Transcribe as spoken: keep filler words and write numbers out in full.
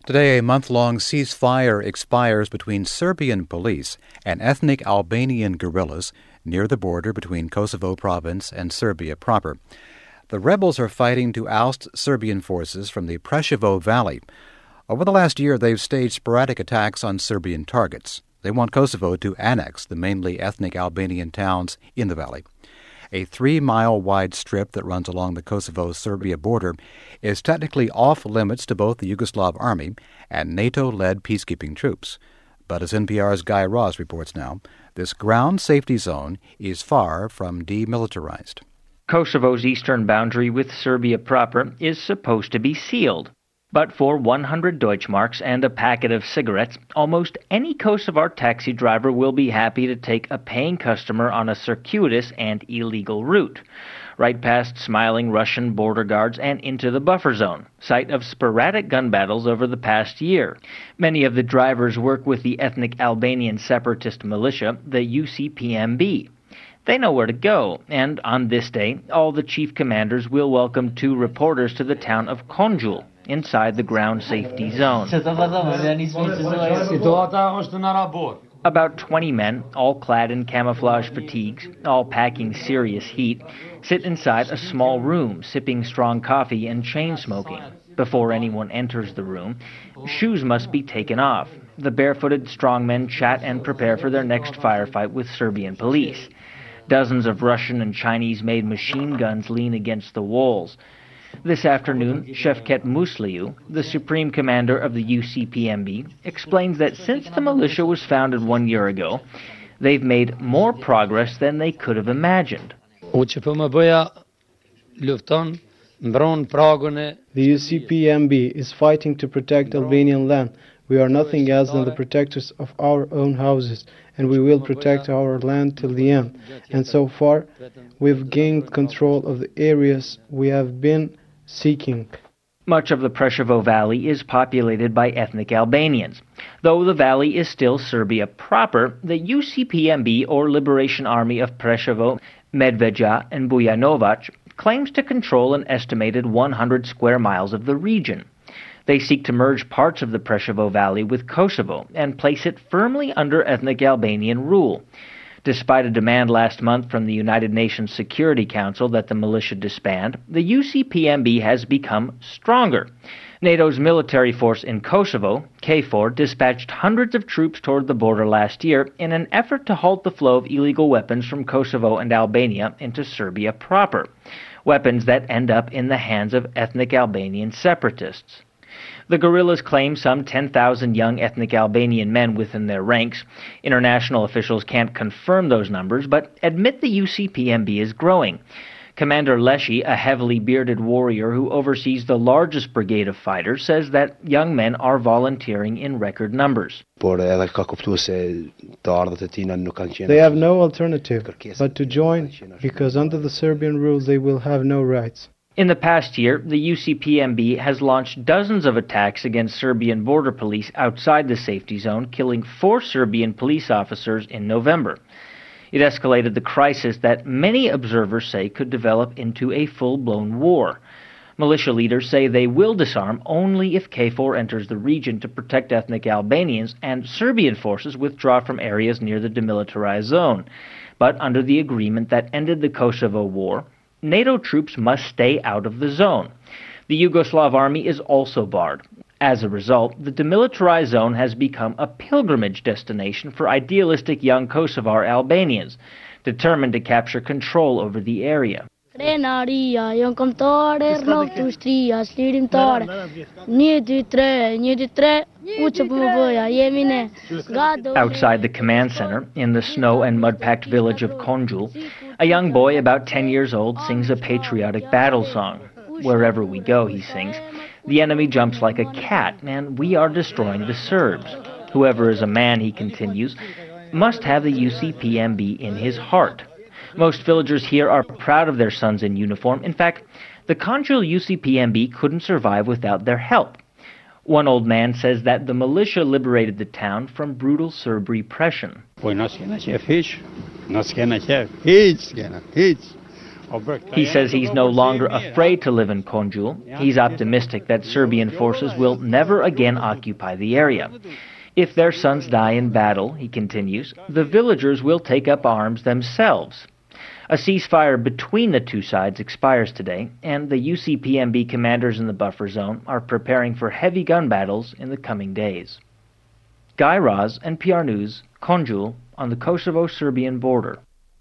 Today, a month-long ceasefire expires between Serbian police and ethnic Albanian guerrillas near the border between Kosovo province and Serbia proper. The rebels are fighting to oust Serbian forces from the Preševo Valley. Over the last year, they've staged sporadic attacks on Serbian targets. They want Kosovo to annex the mainly ethnic Albanian towns in the valley. A three-mile-wide strip that runs along the Kosovo-Serbia border is technically off-limits to both the Yugoslav army and NATO-led peacekeeping troops. But as N P R's Guy Raz reports now, this ground safety zone is far from demilitarized. Kosovo's eastern boundary with Serbia proper is supposed to be sealed. But for one hundred Deutschmarks and a packet of cigarettes, almost any Kosovar taxi driver will be happy to take a paying customer on a circuitous and illegal route, right past smiling Russian border guards and into the buffer zone, site of sporadic gun battles over the past year. Many of the drivers work with the ethnic Albanian separatist militia, the U C P M B. They know where to go, and on this day, all the chief commanders will welcome two reporters to the town of Konjul, inside the ground safety zone. About twenty men, all clad in camouflage fatigues, all packing serious heat, sit inside a small room, sipping strong coffee and chain-smoking. Before anyone enters the room, shoes must be taken off. The barefooted strongmen chat and prepare for their next firefight with Serbian police. Dozens of Russian and Chinese-made machine guns lean against the walls. This afternoon, Shevket Musliu, the supreme commander of the U C P M B, explains that since the militia was founded one year ago, they've made more progress than they could have imagined. The U C P M B is fighting to protect Albanian land. We are nothing else than the protectors of our own houses, and we will protect our land till the end. And so far, we've gained control of the areas we have been seeking. Much of the Preševo Valley is populated by ethnic Albanians. Though the valley is still Serbia proper, the U C P M B, or Liberation Army of Preševo, Medveđa, and Bujanovac, claims to control an estimated one hundred square miles of the region. They seek to merge parts of the Preševo Valley with Kosovo and place it firmly under ethnic Albanian rule. Despite a demand last month from the United Nations Security Council that the militia disband, the U C P M B has become stronger. NATO's military force in Kosovo, KFOR, dispatched hundreds of troops toward the border last year in an effort to halt the flow of illegal weapons from Kosovo and Albania into Serbia proper, weapons that end up in the hands of ethnic Albanian separatists. The guerrillas claim some ten thousand young ethnic Albanian men within their ranks. International officials can't confirm those numbers, but admit the U C P M B is growing. Commander Leshi, a heavily bearded warrior who oversees the largest brigade of fighters, says that young men are volunteering in record numbers. They have no alternative but to join, because under the Serbian rule they will have no rights. In the past year, the U C P M B has launched dozens of attacks against Serbian border police outside the safety zone, killing four Serbian police officers in November. It escalated the crisis that many observers say could develop into a full-blown war. Militia leaders say they will disarm only if KFOR enters the region to protect ethnic Albanians and Serbian forces withdraw from areas near the demilitarized zone. But under the agreement that ended the Kosovo War, NATO troops must stay out of the zone. The Yugoslav army is also barred. As a result, the demilitarized zone has become a pilgrimage destination for idealistic young Kosovar Albanians, determined to capture control over the area. Outside the command center, in the snow and mud-packed village of Konjul, a young boy about ten years old sings a patriotic battle song. Wherever we go, he sings, the enemy jumps like a cat, and we are destroying the Serbs. Whoever is a man, he continues, must have the U C P M B in his heart. Most villagers here are proud of their sons in uniform. In fact, the Konjul U C P M B couldn't survive without their help. One old man says that the militia liberated the town from brutal Serb repression. He says he's no longer afraid to live in Konjul. He's optimistic that Serbian forces will never again occupy the area. If their sons die in battle, he continues, the villagers will take up arms themselves. A ceasefire between the two sides expires today, and the U C P M B commanders in the buffer zone are preparing for heavy gun battles in the coming days. Guy Raz, N P R News, Konjul, on the Kosovo-Serbian border.